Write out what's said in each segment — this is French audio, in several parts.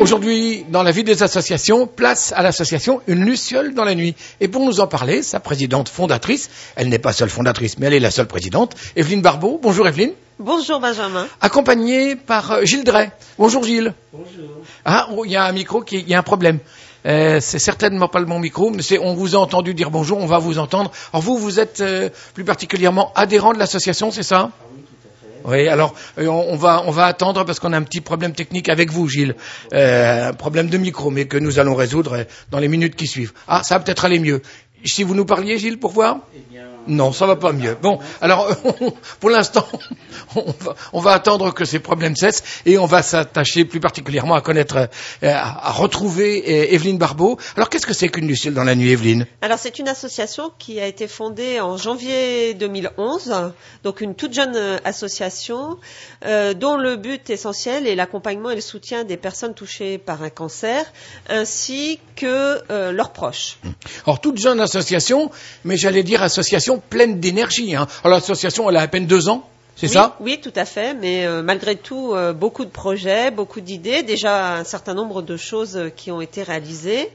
Aujourd'hui, dans la vie des associations, place à l'association Une Luciole dans la nuit. Et pour nous en parler, sa présidente fondatrice, elle n'est pas seule fondatrice, mais elle est la seule présidente, Evelyne Barbeau. Bonjour Evelyne. Bonjour Benjamin. Accompagnée par Gilles Drey. Bonjour Gilles. Bonjour. Ah, il y a un micro il y a un problème. C'est certainement pas le bon micro, mais on vous a entendu dire bonjour, on va vous entendre. Alors vous êtes plus particulièrement adhérent de l'association, c'est ça? Oui, alors on va attendre parce qu'on a un petit problème technique avec vous, Gilles. Un problème de micro, mais que nous allons résoudre dans les minutes qui suivent. Ah, ça va peut-être aller mieux. Si vous nous parliez, Gilles, pour voir? Eh bien, non, ça va pas mieux. Bon, alors pour l'instant, on va attendre que ces problèmes cessent et on va s'attacher plus particulièrement à connaître, à retrouver Evelyne Barbeau. Alors qu'est-ce que c'est qu'Une Luciole dans la nuit, Evelyne? Alors c'est une association qui a été fondée en janvier 2011, donc une toute jeune association dont le but essentiel est l'accompagnement et le soutien des personnes touchées par un cancer ainsi que leurs proches. Alors toute jeune association, mais j'allais dire association pleine d'énergie. Hein. Alors l'association, elle a à peine 2 ans, c'est ça? Oui, tout à fait, mais malgré tout, beaucoup de projets, beaucoup d'idées, déjà un certain nombre de choses qui ont été réalisées.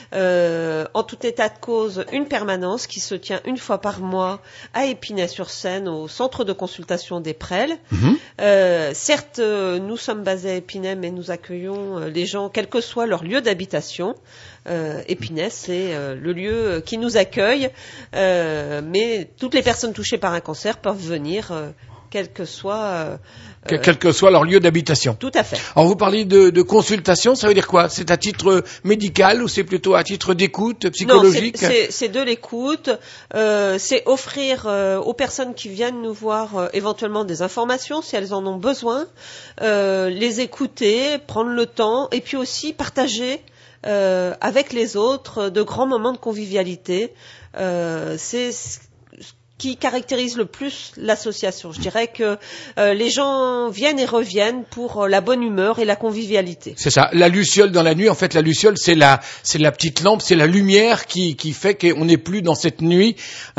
En tout état de cause, une permanence qui se tient une fois par mois à Épinay-sur-Seine, au centre de consultation des Prels. Certes, nous sommes basés à Épinay, mais nous accueillons les gens, quel que soit leur lieu d'habitation. Épinay, c'est le lieu qui nous accueille, mais toutes les personnes touchées par un cancer peuvent venir, quel que soit leur lieu d'habitation. Tout à fait. Alors vous parlez de consultation, ça veut dire quoi? C'est à titre médical ou c'est plutôt à titre d'écoute psychologique? Non, c'est de l'écoute. C'est offrir aux personnes qui viennent nous voir éventuellement des informations si elles en ont besoin, les écouter, prendre le temps et puis aussi partager avec les autres de grands moments de convivialité. C'est ce qui caractérise le plus l'association. Je dirais que les gens viennent et reviennent pour la bonne humeur et la convivialité. C'est ça. La luciole dans la nuit, en fait, la luciole, c'est la petite lampe, c'est la lumière qui fait qu'on n'est plus dans cette nuit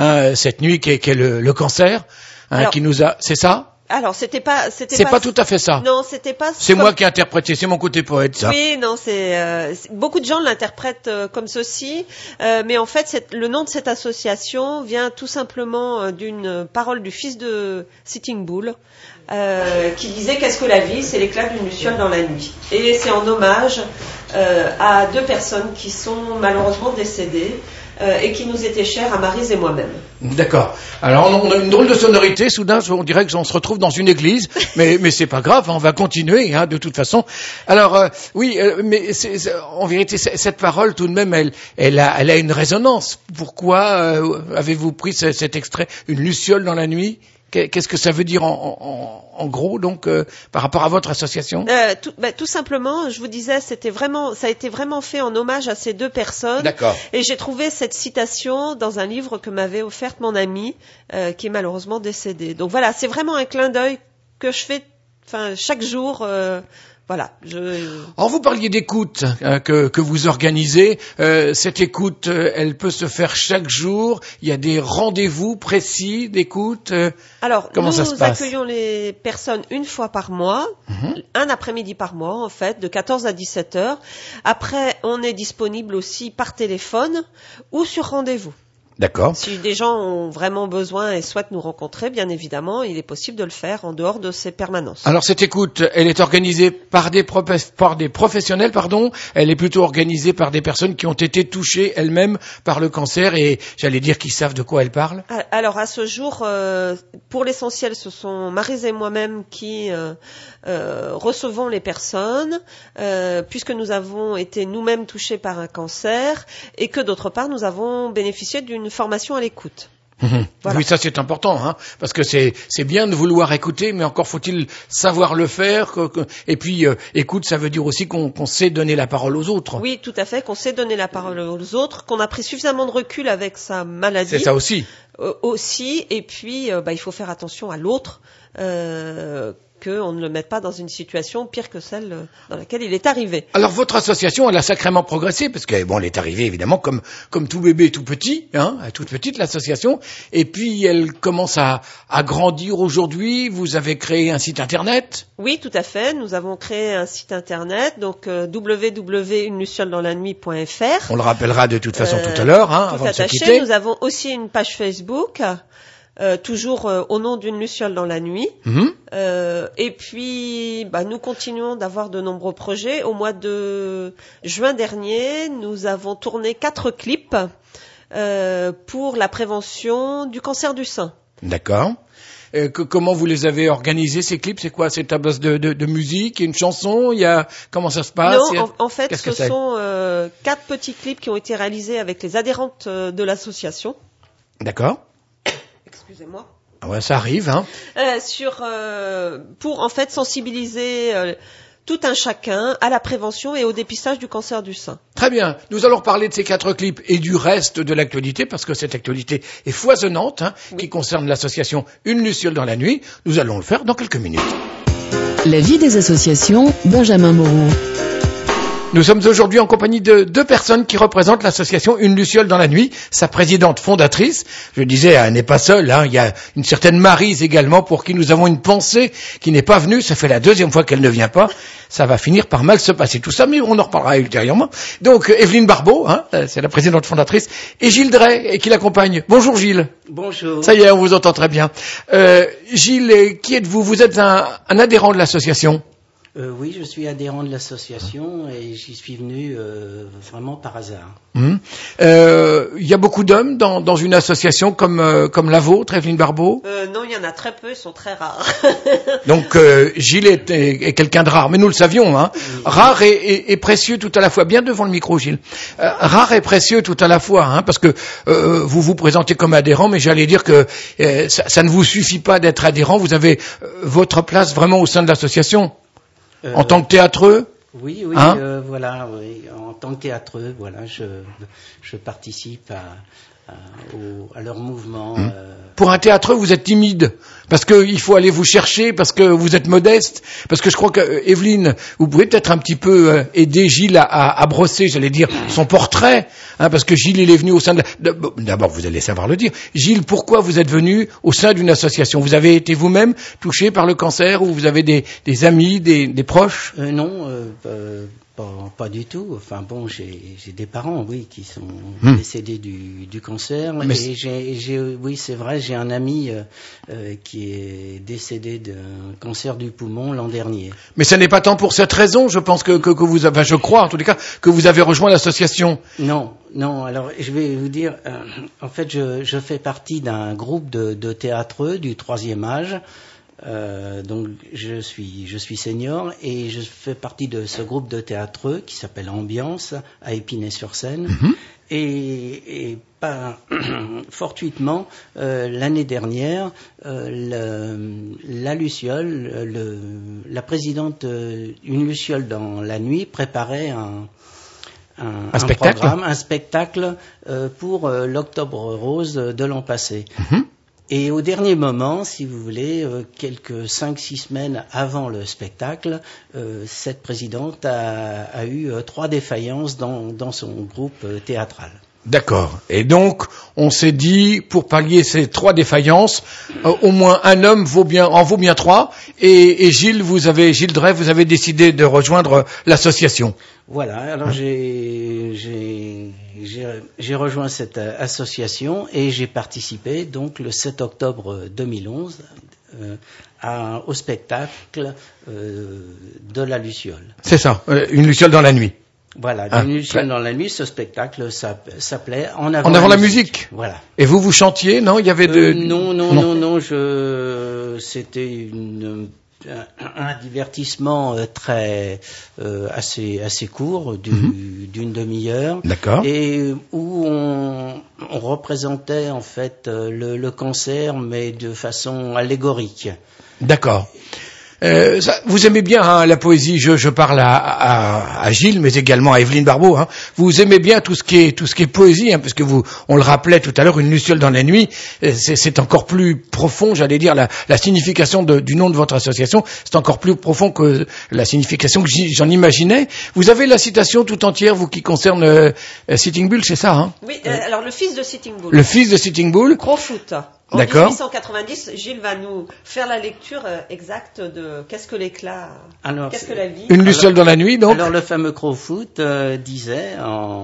qui est le cancer, Alors, qui nous a. C'est ça? Alors, c'est pas tout à fait ça. Non, c'était pas. C'est moi qui ai interprété, c'est mon côté poète, ça. Oui, non, beaucoup de gens l'interprètent comme ceci, mais en fait, le nom de cette association vient tout simplement d'une parole du fils de Sitting Bull, qui disait qu'est-ce que la vie? C'est l'éclat d'une luciole dans la nuit. Et c'est en hommage à 2 personnes qui sont malheureusement décédées. Et qui nous était cher à Maryse et moi-même. D'accord. Alors on a une drôle de sonorité, soudain on dirait qu'on se retrouve dans une église, mais c'est pas grave, on va continuer de toute façon. Alors mais en vérité cette parole tout de même elle a une résonance. Pourquoi avez-vous pris cet extrait, une luciole dans la nuit? Qu'est-ce que ça veut dire en gros, donc, par rapport à votre association? Tout simplement, je vous disais, ça a été vraiment fait en hommage à ces 2 personnes. D'accord. Et j'ai trouvé cette citation dans un livre que m'avait offert mon ami, qui est malheureusement décédé. Donc voilà, c'est vraiment un clin d'œil que je fais, chaque jour. Voilà. Alors vous parliez d'écoute que vous organisez. Cette écoute, elle peut se faire chaque jour. Il y a des rendez-vous précis d'écoute. Alors, comment ça se passe? Nous accueillons les personnes une fois par mois, un après-midi par mois en fait, de 14 à 17 heures. Après, on est disponible aussi par téléphone ou sur rendez-vous. D'accord. Si des gens ont vraiment besoin et souhaitent nous rencontrer, bien évidemment, il est possible de le faire en dehors de ces permanences. Alors cette écoute, elle est organisée par des professionnels, pardon. Elle est plutôt organisée par des personnes qui ont été touchées elles-mêmes par le cancer et j'allais dire qui savent de quoi elles parlent. Alors à ce jour, pour l'essentiel, ce sont Maryse et moi-même qui recevons les personnes, puisque nous avons été nous-mêmes touchés par un cancer et que d'autre part, nous avons bénéficié d'une formation à l'écoute. Voilà. Oui, ça c'est important, parce que c'est bien de vouloir écouter, mais encore faut-il savoir le faire. Et puis, écoute, ça veut dire aussi qu'on sait donner la parole aux autres. Oui, tout à fait, qu'on sait donner la parole aux autres, qu'on a pris suffisamment de recul avec sa maladie. C'est ça aussi. Aussi, et puis, il faut faire attention à l'autre. qu'on ne le mette pas dans une situation pire que celle dans laquelle il est arrivé. Alors votre association, elle a sacrément progressé parce que bon, elle est arrivée évidemment comme tout bébé tout petit, hein, toute petite l'association, et puis elle commence à grandir aujourd'hui. Vous avez créé un site internet. Oui, tout à fait. Nous avons créé un site internet, donc www.uneluciolesdanslannuit.fr. On le rappellera de toute façon tout à l'heure, hein, avant de se quitter. Nous avons aussi une page Facebook. Toujours au nom d'une luciole dans la nuit. Et puis, nous continuons d'avoir de nombreux projets. Au mois de juin dernier, nous avons tourné 4 clips pour la prévention du cancer du sein. D'accord. Comment vous les avez organisés, ces clips? C'est quoi? C'est à base de musique, une chanson? Comment ça se passe? Non, en fait, ce sont 4 petits clips qui ont été réalisés avec les adhérentes de l'association. D'accord. Excusez-moi. Ah ouais, ça arrive, hein. Pour en fait sensibiliser tout un chacun à la prévention et au dépistage du cancer du sein. Très bien. Nous allons parler de ces 4 clips et du reste de l'actualité, parce que cette actualité est foisonnante, hein, oui, qui concerne l'association Une Luciole dans la nuit. Nous allons le faire dans quelques minutes. La vie des associations, Benjamin Moreau. Nous sommes aujourd'hui en compagnie de 2 personnes qui représentent l'association Une Luciole dans la nuit, sa présidente fondatrice. Je disais, elle n'est pas seule, hein. Il y a une certaine Maryse également pour qui nous avons une pensée, qui n'est pas venue. Ça fait la 2e fois qu'elle ne vient pas. Ça va finir par mal se passer tout ça, mais on en reparlera ultérieurement. Donc, Evelyne Barbeau, hein, c'est la présidente fondatrice, et Gilles Drey, qui l'accompagne. Bonjour Gilles. Bonjour. Ça y est, on vous entend très bien. Gilles, qui êtes-vous? Vous êtes un adhérent de l'association? Oui, je suis adhérent de l'association et j'y suis venu vraiment par hasard. Il y a beaucoup d'hommes dans une association comme la vôtre, Evelyne Barbeau? Non, il y en a très peu, ils sont très rares. Donc Gilles est quelqu'un de rare, mais nous le savions, hein. Oui. Rare et précieux tout à la fois. Bien devant le micro, Gilles. Rare et précieux tout à la fois, hein, parce que vous vous présentez comme adhérent, mais j'allais dire que ça ne vous suffit pas d'être adhérent. Vous avez votre place vraiment au sein de l'association. En tant que théâtreux? Oui, hein, voilà, oui. En tant que théâtreux, voilà, je participe à leur mouvement. Pour un théâtreux, vous êtes timide, parce que il faut aller vous chercher, parce que vous êtes modeste, parce que je crois que Evelyne, vous pouvez peut-être un petit peu aider Gilles à brosser, j'allais dire, son portrait, hein, parce que Gilles, il est venu au sein d'abord, vous allez savoir le dire. Gilles, pourquoi vous êtes venu au sein d'une association? Vous avez été vous-même touché par le cancer, ou vous avez des amis, des proches? Non, pas du tout. Enfin bon, j'ai des parents, oui, qui sont décédés du cancer. Mais et oui, c'est vrai, j'ai un ami qui est décédé d'un cancer du poumon l'an dernier. Mais ce n'est pas tant pour cette raison, je pense que vous avez, je crois en tous les cas, que vous avez rejoint l'association. Non. Alors je vais vous dire, en fait, je fais partie d'un groupe de théâtreux du 3e âge. Donc je suis senior et je fais partie de ce groupe de théâtreux qui s'appelle Ambiance à Épinay-sur-Seine. Et fortuitement l'année dernière la Luciole, la présidente Une Luciole dans la nuit préparait un spectacle pour l'Octobre Rose de l'an passé. Et au dernier moment, si vous voulez, quelques 5-6 semaines avant le spectacle, cette présidente a eu 3 défaillances dans son groupe théâtral. D'accord. Et donc, on s'est dit, pour pallier ces 3 défaillances, au moins un homme en vaut bien 3. Et Gilles Drey, vous avez décidé de rejoindre l'association. Voilà. Alors j'ai rejoint cette association et j'ai participé donc le 7 octobre 2011 au spectacle de la Luciole. C'est ça, Une Luciole dans la nuit. Voilà, Une Luciole dans la nuit, ce spectacle s'appelait En avant la musique. Voilà. Et vous chantiez, non? Il y avait Non, c'était un divertissement très assez court d'une demi-heure. D'accord. Et où on représentait en fait le cancer, mais de façon allégorique. D'accord. Vous aimez bien la poésie. Je parle à Gilles, mais également à Evelyne Barbeau. Vous aimez bien tout ce qui est poésie, parce que on le rappelait tout à l'heure, une luciole dans la nuit. C'est encore plus profond, j'allais dire, la signification du nom de votre association. C'est encore plus profond que la signification que j'en imaginais. Vous avez la citation tout entière, vous, qui concerne Sitting Bull, c'est ça, Oui. Alors le fils de Sitting Bull. Le fils de Sitting Bull. Crowfoot. En D'accord. 1890, Gilles va nous faire la lecture exacte de qu'est-ce que l'éclat, qu'est-ce que la vie. Une luciole dans la nuit, donc. Alors le fameux Crowfoot disait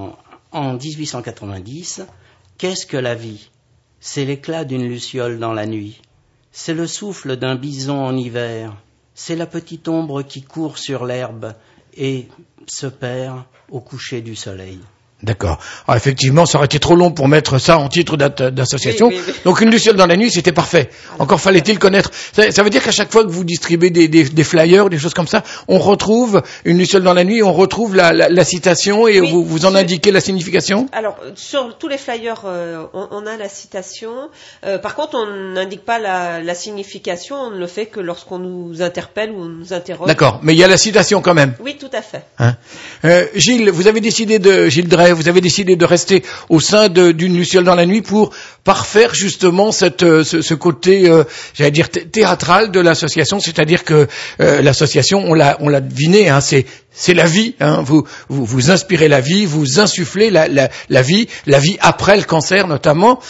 en 1890, qu'est-ce que la vie? C'est l'éclat d'une luciole dans la nuit. C'est le souffle d'un bison en hiver. C'est la petite ombre qui court sur l'herbe et se perd au coucher du soleil. D'accord. Alors, effectivement, ça aurait été trop long pour mettre ça en titre d'association. Oui. Donc, une luciole dans la nuit, c'était parfait. Encore fallait-il connaître. Ça veut dire qu'à chaque fois que vous distribuez des flyers, des choses comme ça, on retrouve une luciole dans la nuit, on retrouve la citation et vous en indiquez la signification? Alors, sur tous les flyers, on a la citation. Par contre, on n'indique pas la signification. On ne le fait que lorsqu'on nous interpelle ou on nous interroge. D'accord. Mais il y a la citation quand même. Oui, tout à fait. Gilles, vous avez décidé Gilles Drey, vous avez décidé de rester au sein d'une luciole dans la nuit pour parfaire justement ce côté, j'allais dire, théâtral de l'association, c'est-à-dire que l'association, on l'a deviné, c'est la vie, vous inspirez la vie, vous insufflez la vie après le cancer notamment,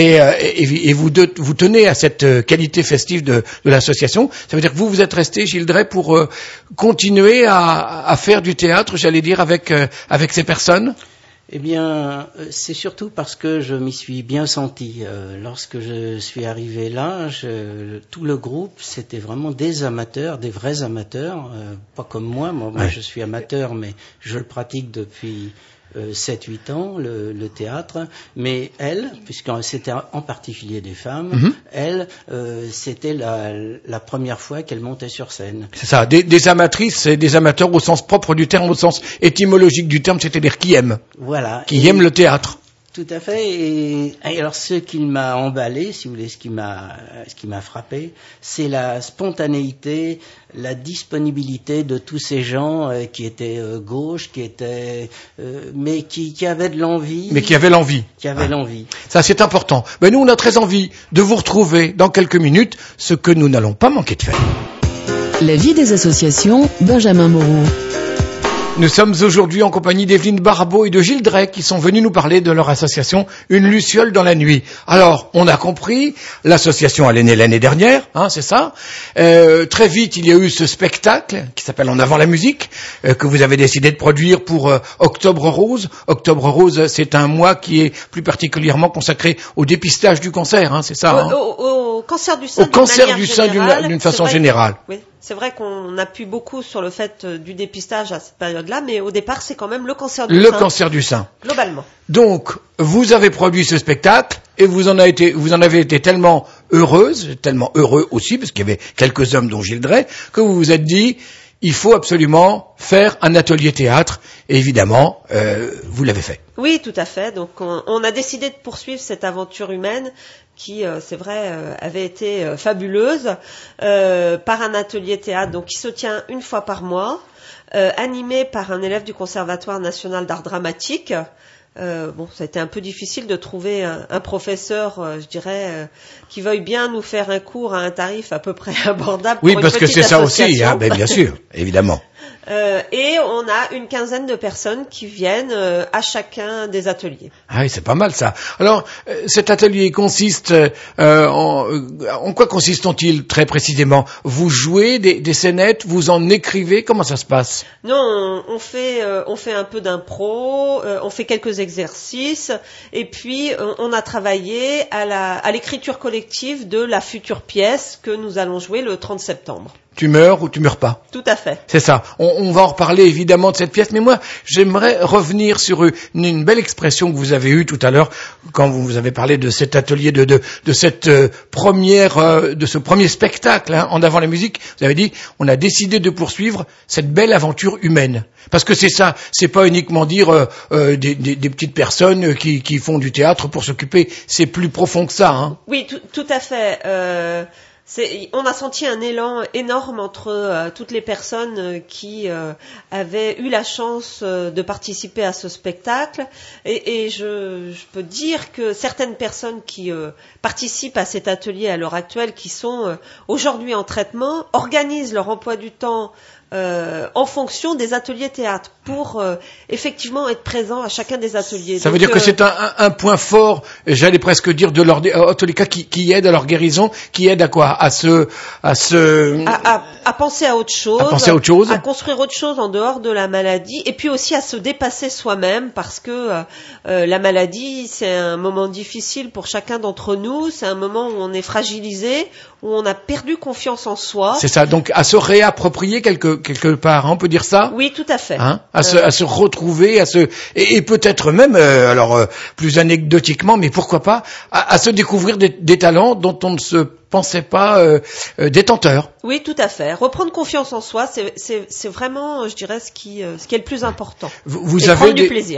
et vous tenez à cette qualité festive de l'association. Ça veut dire que vous êtes resté, Gilles Drey, pour continuer à faire du théâtre, j'allais dire, avec ces personnes. Eh bien, c'est surtout parce que je m'y suis bien senti. Lorsque je suis arrivé là, tout le groupe, c'était vraiment des amateurs, des vrais amateurs, pas comme moi. Moi, je suis amateur, mais je le pratique depuis 7-8 ans, le théâtre. Mais elle, puisque c'était en particulier des femmes, elle, c'était la première fois qu'elle montait sur scène. C'est ça, des amatrices et des amateurs au sens propre du terme, au sens étymologique du terme, c'est-à-dire qui aiment. Voilà. Qui aiment le théâtre. Tout à fait. Et alors, ce qui m'a emballé, si vous voulez, ce qui m'a frappé, c'est la spontanéité, la disponibilité de tous ces gens qui étaient gauches, mais qui avaient de l'envie. Mais qui avaient l'envie. Qui avaient l'envie. Ça, c'est important. Mais nous, on a très envie de vous retrouver dans quelques minutes, ce que nous n'allons pas manquer de faire. La vie des associations, Benjamin Moreau. Nous sommes aujourd'hui en compagnie d'Evelyne Barbeau et de Gilles Drey qui sont venus nous parler de leur association Une Luciole dans la nuit. Alors, on a compris, l'association elle est née l'année dernière, c'est ça. Très vite, il y a eu ce spectacle qui s'appelle En avant la musique, que vous avez décidé de produire pour Octobre Rose. Octobre Rose, c'est un mois qui est plus particulièrement consacré au dépistage du cancer, c'est ça. Au cancer du sein. Au cancer du sein d'une façon générale. Oui. C'est vrai qu'on appuie beaucoup sur le fait du dépistage à cette période-là, mais au départ, c'est quand même le cancer du sein. Le cancer du sein. Globalement. Donc, vous avez produit ce spectacle et vous en avez été tellement heureuse, tellement heureux aussi, parce qu'il y avait quelques hommes dont Gilles Drey, que vous vous êtes dit, il faut absolument faire un atelier théâtre. Et évidemment, vous l'avez fait. Oui, tout à fait. Donc, on a décidé de poursuivre cette aventure humaine qui, c'est vrai, avait été fabuleuse, par un atelier théâtre donc qui se tient une fois par mois, animé par un élève du Conservatoire national d'art dramatique. Ça a été un peu difficile de trouver un professeur, je dirais, qui veuille bien nous faire un cours à un tarif à peu près abordable. Oui, parce que c'est ça aussi, bien sûr, évidemment. Et on a une quinzaine de personnes qui viennent à chacun des ateliers. Ah oui, c'est pas mal ça. Alors, cet atelier consiste en quoi consiste-t-il très précisément? Vous jouez des scénettes, vous en écrivez, comment ça se passe? Non, on fait un peu d'impro, on fait quelques exercices, et puis on a travaillé à l'écriture collective de la future pièce que nous allons jouer le 30 septembre. Tu meurs ou tu meurs pas. Tout à fait. C'est ça. On va en reparler évidemment de cette pièce, mais moi, j'aimerais revenir sur une belle expression que vous avez eue tout à l'heure quand vous avez parlé de cet atelier, de cette de ce premier spectacle, En avant la musique. Vous avez dit, on a décidé de poursuivre cette belle aventure humaine. Parce que c'est ça. C'est pas uniquement dire des petites personnes qui font du théâtre pour s'occuper. C'est plus profond que ça, Oui, tout à fait. On a senti un élan énorme entre toutes les personnes qui avaient eu la chance de participer à ce spectacle, et je peux dire que certaines personnes qui participent à cet atelier à l'heure actuelle, qui sont aujourd'hui en traitement, organisent leur emploi du temps en fonction des ateliers théâtre pour effectivement être présent à chacun des ateliers. Ça veut dire que c'est un point fort, j'allais presque dire, de leur, en tous les cas, qui aide à leur guérison, qui aide à quoi? À penser à autre chose. À penser à autre chose. À construire autre chose en dehors de la maladie, et puis aussi à se dépasser soi-même, parce que la maladie, c'est un moment difficile pour chacun d'entre nous, c'est un moment où on est fragilisé, où on a perdu confiance en soi. C'est ça, donc à se réapproprier quelque part, hein, on peut dire ça? Oui, tout à fait. Hein, à se retrouver, et peut-être même, plus anecdotiquement, mais pourquoi pas, à se découvrir des talents dont on ne se pensait pas détenteur. Oui, tout à fait. Reprendre confiance en soi, c'est vraiment, je dirais, ce qui est le plus important. Vous et avez prendre du plaisir.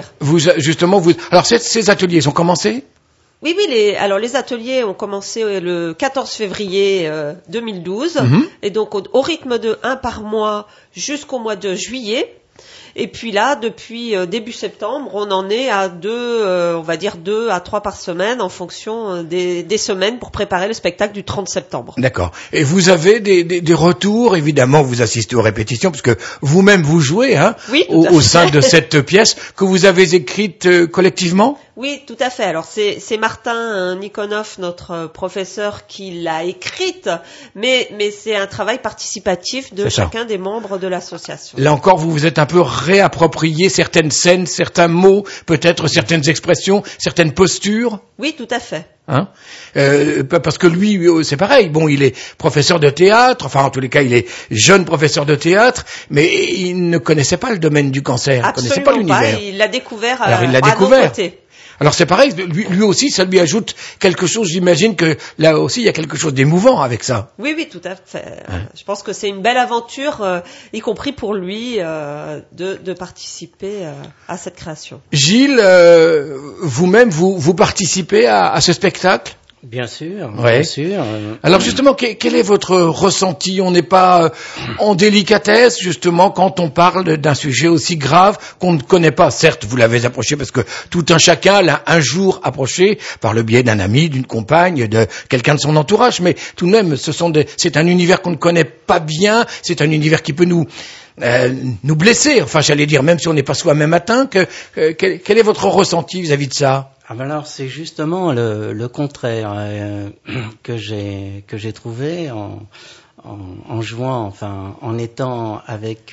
Alors ces ateliers sont commencés? Oui, les ateliers ont commencé le 14 février 2012, et donc au rythme de 1 par mois jusqu'au mois de juillet. Et puis là, depuis début septembre, on en est à 2 à 3 par semaine en fonction des semaines pour préparer le spectacle du 30 septembre. D'accord. Et vous avez des retours, évidemment, vous assistez aux répétitions, parce que vous-même vous jouez, hein, oui, au sein de cette pièce que vous avez écrite collectivement? Oui, tout à fait. Alors c'est Martin Nikonov, notre professeur, qui l'a écrite, mais c'est un travail participatif de chacun des membres de l'association. Là encore, vous vous êtes un peu réapproprié certaines scènes, certains mots, peut-être certaines expressions, certaines postures? Oui, tout à fait. Hein, parce que lui, c'est pareil. Bon, il est professeur de théâtre, enfin en tous les cas, il est jeune professeur de théâtre, mais il ne connaissait pas le domaine du cancer, il ne connaissait pas l'univers. Il l'a découvert. Alors il l'a découvert. Alors c'est pareil, lui aussi, ça lui ajoute quelque chose. J'imagine que là aussi, il y a quelque chose d'émouvant avec ça. Oui, tout à fait. Je pense que c'est une belle aventure, y compris pour lui, de participer à cette création. Gilles, vous-même, vous participez à ce spectacle? Bien sûr, ouais. Bien sûr. Alors justement, quel est votre ressenti? On n'est pas en délicatesse, justement, quand on parle d'un sujet aussi grave qu'on ne connaît pas. Certes, vous l'avez approché parce que tout un chacun l'a un jour approché par le biais d'un ami, d'une compagne, de quelqu'un de son entourage, mais tout de même, c'est un univers qu'on ne connaît pas bien, c'est un univers qui peut nous blesser, enfin j'allais dire, même si on n'est pas soi-même atteint. Quel est votre ressenti vis-à-vis de ça? Ah ben alors c'est justement le contraire que j'ai trouvé en jouant, enfin en étant avec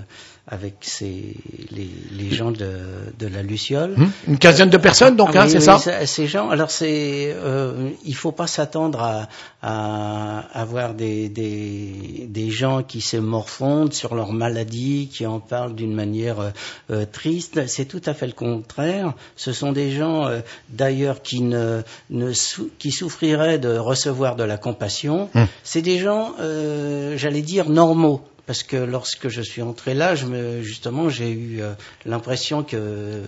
les gens de la Luciole. Une quinzaine de personnes donc, oui, c'est ça? Ces gens, alors il faut pas s'attendre à avoir des gens qui se morfondent sur leur maladie, qui en parlent d'une manière triste. C'est tout à fait le contraire. Ce sont des gens d'ailleurs qui qui souffriraient de recevoir de la compassion. C'est des gens, j'allais dire, normaux. Parce que lorsque je suis entré là, justement, j'ai eu l'impression que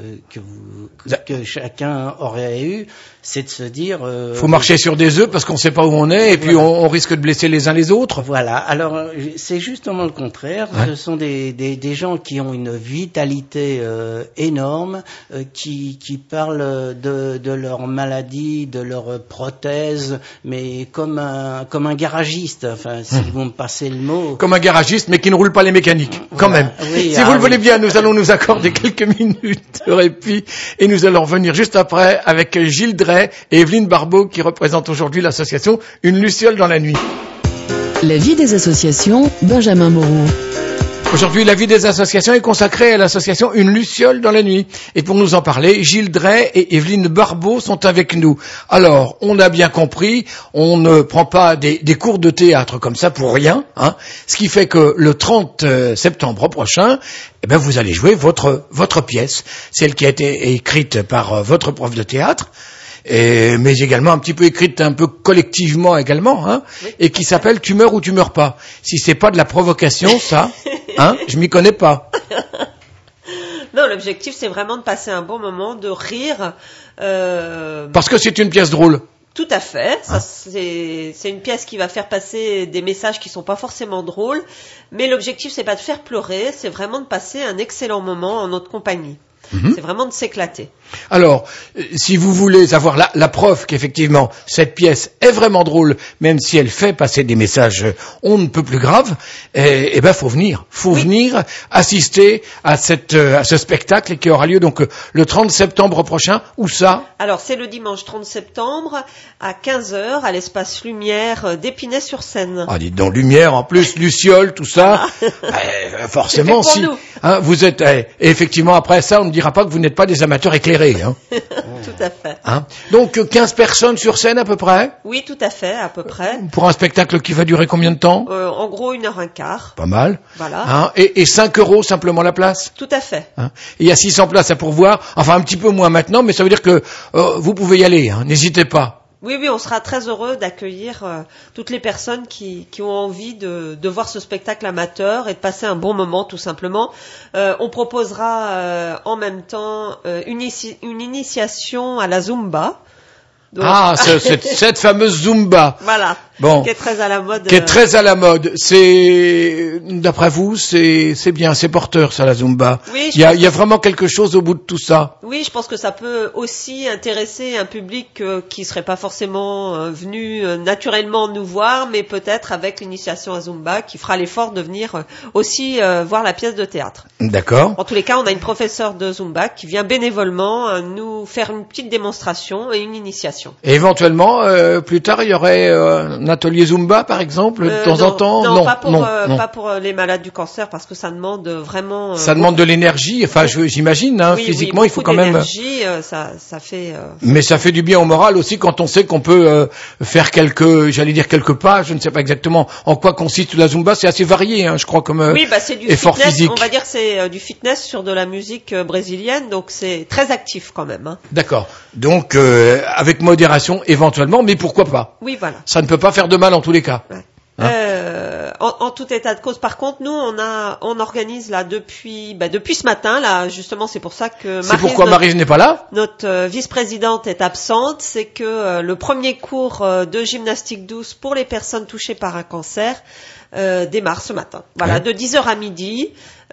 chacun aurait eu, c'est de se dire... faut marcher sur des œufs parce qu'on ne sait pas où on est, et puis on risque de blesser les uns les autres. Voilà, alors c'est justement le contraire. Ouais. Ce sont des gens qui ont une vitalité énorme, qui parlent de leur maladie, de leur prothèse, mais comme un garagiste, enfin, si vous me passez le mot... Comme un garagiste, mais qui ne roule pas les mécaniques, quand même. Oui, si vous le voulez bien, nous allons nous accorder quelques minutes de répit, et nous allons revenir juste après avec Gilles Drey et Evelyne Barbeau, qui représentent aujourd'hui l'association Une Luciole dans la nuit. La vie des associations, Benjamin Moreau. Aujourd'hui, la vie des associations est consacrée à l'association Une Luciole dans la nuit. Et pour nous en parler, Gilles Drey et Evelyne Barbeau sont avec nous. Alors, on a bien compris, on ne prend pas des cours de théâtre comme ça pour rien, hein. Ce qui fait que le 30 septembre prochain, vous allez jouer votre pièce, celle qui a été écrite par votre prof de théâtre. Mais également un petit peu écrite un peu collectivement également, hein, oui. Et qui s'appelle Tu meurs ou tu meurs pas. Si c'est pas de la provocation, ça, hein, je m'y connais pas. Non, l'objectif c'est vraiment de passer un bon moment, de rire. Parce que c'est une pièce drôle. Tout à fait. Ça, c'est une pièce qui va faire passer des messages qui sont pas forcément drôles, mais l'objectif c'est pas de faire pleurer, c'est vraiment de passer un excellent moment en notre compagnie. C'est vraiment de s'éclater. Alors, si vous voulez avoir la preuve qu'effectivement cette pièce est vraiment drôle, même si elle fait passer des messages on ne peut plus graves, eh ben faut venir. Faut venir assister à ce spectacle qui aura lieu donc le 30 septembre prochain. Où ça? Alors, c'est le dimanche 30 septembre à 15h à l'espace Lumière d'Épinay-sur-Seine. Ah, dites donc, Lumière, en plus, Luciole, tout ça. Forcément, C'est fait si. pour nous. Hein, vous êtes, et effectivement, après ça, on ne dira pas que vous n'êtes pas des amateurs éclairés. Hein. Tout à fait. Hein. Donc, 15 personnes sur scène à peu près. Oui, tout à fait, à peu près. Pour un spectacle qui va durer combien de temps? En gros, 1h15. Pas mal. Voilà. Hein, et 5 € simplement la place. Tout à fait. Hein. Et il y a 600 places à pourvoir. Enfin, un petit peu moins maintenant, mais ça veut dire que vous pouvez y aller. Hein. N'hésitez pas. Oui, on sera très heureux d'accueillir toutes les personnes qui ont envie de voir ce spectacle amateur et de passer un bon moment, tout simplement. On proposera en même temps une initiation à la Zumba. Donc... cette fameuse Zumba. Voilà. Bon. Qui est très à la mode. Qui est très à la mode. C'est, d'après vous, c'est bien, c'est porteur, ça, la Zumba. Oui, il y a vraiment quelque chose au bout de tout ça. Oui, je pense que ça peut aussi intéresser un public qui serait pas forcément venu naturellement nous voir, mais peut-être avec l'initiation à Zumba, qui fera l'effort de venir aussi voir la pièce de théâtre. D'accord. En tous les cas, on a une professeure de Zumba qui vient bénévolement nous faire une petite démonstration et une initiation. Et éventuellement, plus tard, il y aurait un atelier Zumba, par exemple, de temps en temps? Non, pas pour les malades du cancer, parce que ça demande vraiment... ça demande de l'énergie, enfin, j'imagine, hein, oui, physiquement, oui, il faut quand même... ça fait... Mais ça fait du bien au moral aussi quand on sait qu'on peut faire quelques pas, je ne sais pas exactement en quoi consiste la Zumba, c'est assez varié, hein, je crois, comme c'est du effort fitness, physique. on va dire que c'est du fitness sur de la musique brésilienne, donc c'est très actif quand même. Hein. D'accord. Donc, avec modération, éventuellement, mais pourquoi pas? Oui, voilà. Ça ne peut pas faire de mal en tous les cas. Ouais. Hein? En tout état de cause, par contre, nous, on organise là depuis ce matin, là, justement, c'est pour ça que Maryse n'est pas là? Notre vice-présidente est absente, c'est que le premier cours de gymnastique douce pour les personnes touchées par un cancer démarre ce matin. Voilà, de 10h à midi.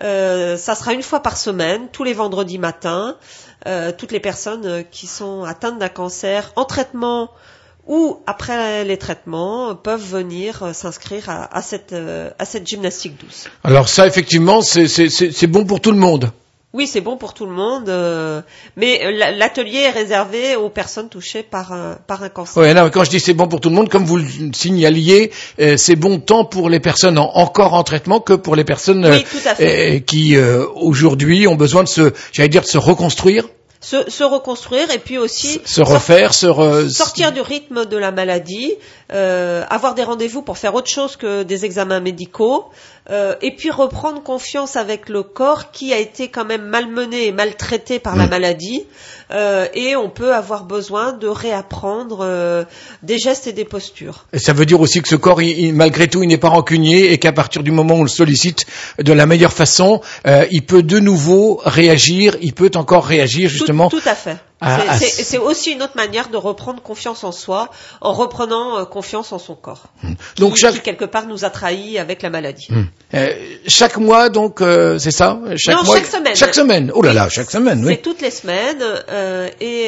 Ça sera une fois par semaine, tous les vendredis matins. Toutes les personnes qui sont atteintes d'un cancer en traitement ou après les traitements peuvent venir s'inscrire à cette gymnastique douce. Alors ça, effectivement, c'est bon pour tout le monde. Oui, c'est bon pour tout le monde, mais l'atelier est réservé aux personnes touchées par un cancer. Oui, non, quand je dis c'est bon pour tout le monde, comme vous le signaliez, c'est bon tant pour les personnes encore en traitement que pour les personnes tout à fait. Qui aujourd'hui ont besoin de se reconstruire. Se reconstruire et puis aussi se refaire, sortir du rythme de la maladie, avoir des rendez-vous pour faire autre chose que des examens médicaux, et puis reprendre confiance avec le corps qui a été quand même malmené et maltraité par la maladie, et on peut avoir besoin de réapprendre des gestes et des postures. Et ça veut dire aussi que ce corps, malgré tout, il n'est pas rancunier et qu'à partir du moment où on le sollicite de la meilleure façon, il peut de nouveau réagir, il peut encore réagir justement. Tout à fait. C'est aussi une autre manière de reprendre confiance en soi, en reprenant confiance en son corps, donc qui quelque part nous a trahis avec la maladie. Chaque mois, donc, c'est ça? Chaque semaine. Chaque semaine. Oh là là, chaque semaine, oui. C'est toutes les semaines, et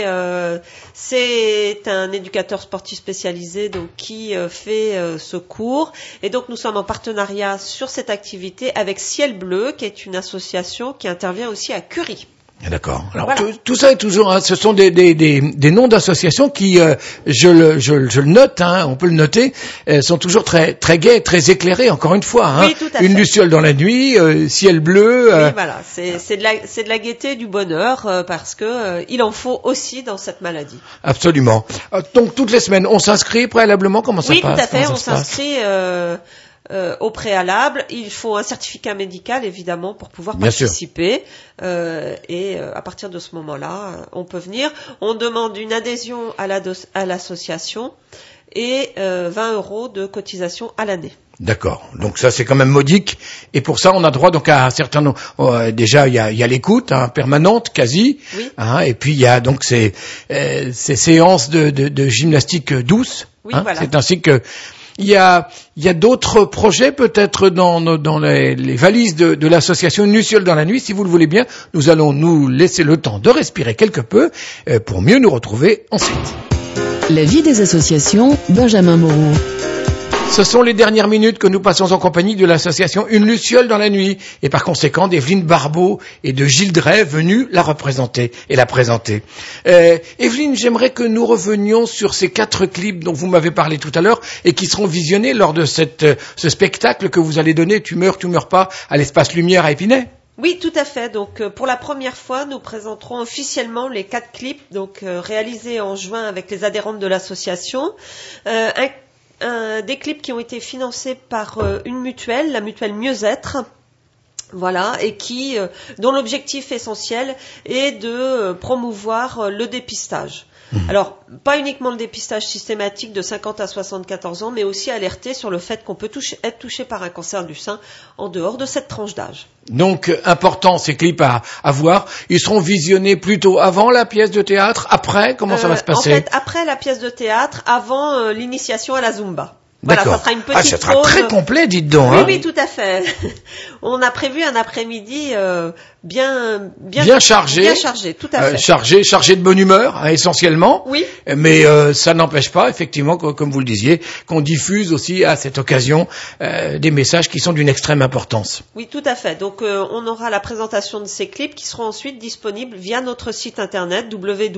c'est un éducateur sportif spécialisé donc qui fait ce cours. Et donc nous sommes en partenariat sur cette activité avec Ciel Bleu, qui est une association qui intervient aussi à Curie. D'accord. Alors voilà. tout ça est toujours, ce sont des noms d'associations qui, je le note, on peut le noter, sont toujours très très gais, très éclairés. Encore une fois, oui, tout à fait. Une luciole dans la nuit, ciel bleu. Oui, voilà, c'est de la gaieté, du bonheur, parce que il en faut aussi dans cette maladie. Absolument. Donc toutes les semaines, on s'inscrit préalablement. Comment ça passe? Oui, tout à fait. On s'inscrit. Au préalable, il faut un certificat médical évidemment pour pouvoir participer, et à partir de ce moment-là, on peut venir. On demande une adhésion à l'association et 20 € de cotisation à l'année. D'accord. Donc ça c'est quand même modique. Et pour ça on a droit donc à un certain nombre. Déjà il y a l'écoute permanente quasi. Oui. Et puis il y a donc ces séances de gymnastique douce. Oui, voilà. C'est ainsi que il y a d'autres projets peut-être dans les valises de l'association Une Luciole dans la nuit. Si vous le voulez bien, nous allons nous laisser le temps de respirer quelque peu pour mieux nous retrouver ensuite. La vie des associations, Benjamin Moreau. Ce sont les dernières minutes que nous passons en compagnie de l'association Une Luciole dans la nuit et par conséquent d'Evelyne Barbeau et de Gilles Drey venus la représenter et la présenter. Evelyne, j'aimerais que nous revenions sur ces 4 clips dont vous m'avez parlé tout à l'heure et qui seront visionnés lors de ce spectacle que vous allez donner, Tu meurs pas, à l'Espace Lumière à Épinay. Oui, tout à fait. Donc, pour la première fois, nous présenterons officiellement les 4 clips, donc réalisés en juin avec les adhérentes de l'association. Des clips qui ont été financés par une mutuelle, la mutuelle Mieux-être. Voilà, et dont l'objectif essentiel est de promouvoir le dépistage. Alors, pas uniquement le dépistage systématique de 50 à 74 ans, mais aussi alerter sur le fait qu'on peut être touché par un cancer du sein en dehors de cette tranche d'âge. Donc, important, ces clips à voir. Ils seront visionnés plutôt avant la pièce de théâtre, après, comment ça va se passer? En fait, après la pièce de théâtre, avant l'initiation à la Zumba. Voilà, D'accord. ça sera une petite ça sera pause. très complet, dites donc. Oui, tout à fait. On a prévu un après-midi bien chargé. Bien chargé, tout à fait. Chargé de bonne humeur, essentiellement. Oui. Mais ça n'empêche pas, effectivement, comme vous le disiez, qu'on diffuse aussi à cette occasion des messages qui sont d'une extrême importance. Oui, tout à fait. Donc, on aura la présentation de ces clips qui seront ensuite disponibles via notre site internet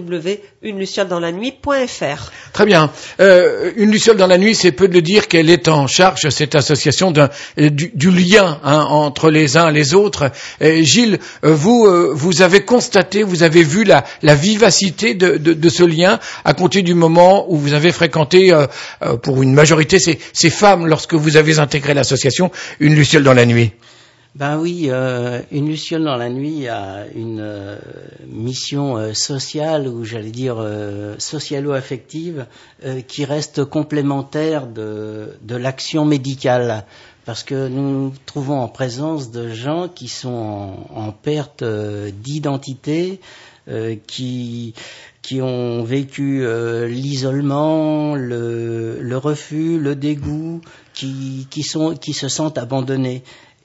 www.unelucioledans-la-nuit.fr. Très bien. Une Luciole dans la nuit, c'est peu de le dire qu'elle est en charge, cette association, du lien entre les uns et les autres. Gilles, vous avez constaté, vous avez vu la vivacité de ce lien à compter du moment où vous avez fréquenté, pour une majorité, ces femmes lorsque vous avez intégré l'association Une Luciole dans la nuit. Ben oui, Une Luciole dans la nuit a une mission sociale, ou j'allais dire socialo-affective, qui reste complémentaire de l'action médicale. Parce que nous nous trouvons en présence de gens qui sont en perte d'identité, qui ont vécu l'isolement, le refus, le dégoût, qui se sentent abandonnés.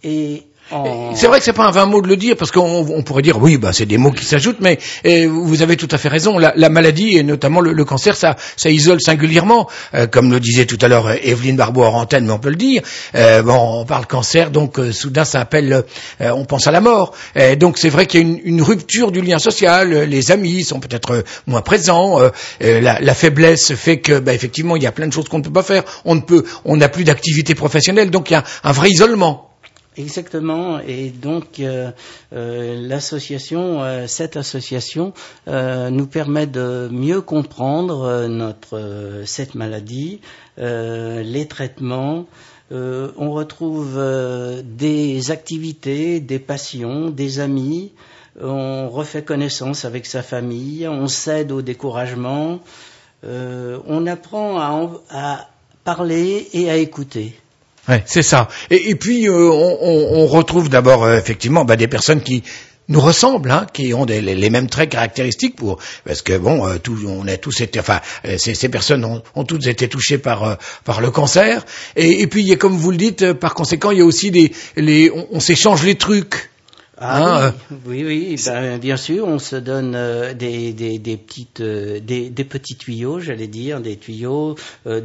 C'est vrai que c'est pas un vain mot de le dire, parce qu'on pourrait dire oui, c'est des mots qui s'ajoutent, mais vous avez tout à fait raison. La maladie et notamment le cancer, ça isole singulièrement, comme le disait tout à l'heure Evelyne Barbeau hors antenne, mais on peut le dire. On parle cancer, donc soudain ça appelle, on pense à la mort. Donc c'est vrai qu'il y a une rupture du lien social. Les amis sont peut-être moins présents. La faiblesse fait que, effectivement, il y a plein de choses qu'on ne peut pas faire. On n'a plus d'activité professionnelle, donc il y a un vrai isolement. Exactement, et donc cette association nous permet de mieux comprendre cette maladie, les traitements. On retrouve des activités, des passions, des amis. On refait connaissance avec sa famille, on cède au découragement. On apprend à parler et à écouter. Ouais, c'est ça. Et puis on retrouve d'abord effectivement des personnes qui nous ressemblent, qui ont les mêmes traits caractéristiques parce que on a tous été, ces personnes ont toutes été touchées par le cancer. Et puis comme vous le dites, par conséquent, il y a aussi on s'échange les trucs. Oui, bien sûr, on se donne des petits tuyaux, j'allais dire, des tuyaux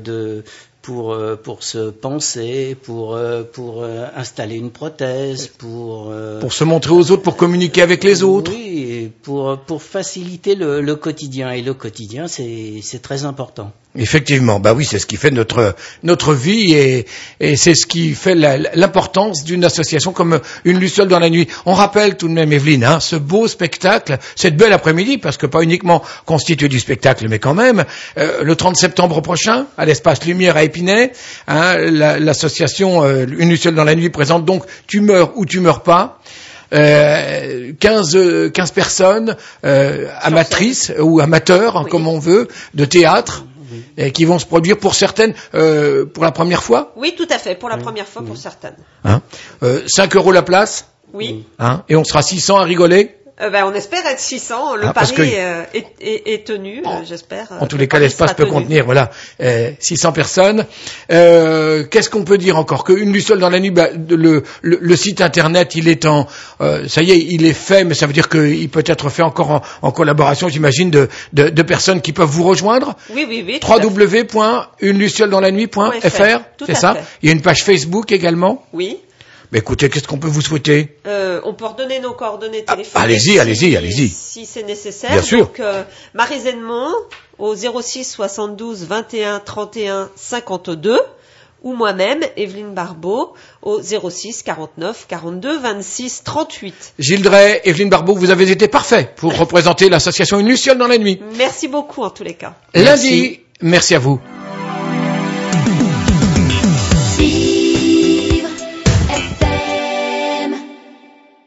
pour se penser, pour installer une prothèse, pour se montrer aux autres, pour communiquer avec les autres. Oui, pour faciliter le quotidien, et le quotidien c'est très important. Effectivement, oui, c'est ce qui fait notre vie et c'est ce qui fait l'importance d'une association comme Une Luciole dans la nuit. On rappelle tout de même, Evelyne, ce beau spectacle, cette belle après-midi, parce que pas uniquement constitué du spectacle, mais quand même, le 30 septembre prochain, à l'Espace Lumière à Épinay, l'association Une Luciole dans la nuit présente donc Tu meurs ou tu meurs pas. 15 personnes amatrices ou amateurs, comme on veut, de théâtre. et qui vont se produire pour certaines pour la première fois. Oui, tout à fait, pour la première fois pour certaines. 5 € la place. Oui. Et on sera 600 à rigoler. On espère être 600. Le pari est tenu, j'espère. En tous les cas, l'espace peut contenir 600 personnes. Qu'est-ce qu'on peut dire encore? Qu'une Luciole dans la nuit, le site internet, il est ça y est, il est fait, mais ça veut dire qu'il peut être fait encore en collaboration, j'imagine, de personnes qui peuvent vous rejoindre. Oui. www.uneluciole-dans-la-nuit.fr, c'est ça? Il y a une page Facebook également. Oui. Mais écoutez, qu'est-ce qu'on peut vous souhaiter? On peut redonner nos coordonnées téléphoniques. Allez-y. Si c'est nécessaire. Bien sûr. Donc, Marie Zedmond au 06 72 21 31 52 ou moi-même, Evelyne Barbeau, au 06 49 42 26 38. Gilles Drey, Evelyne Barbeau, vous avez été parfait pour représenter l'association Une Luciole dans la nuit. Merci beaucoup en tous les cas. Lundi, merci à vous.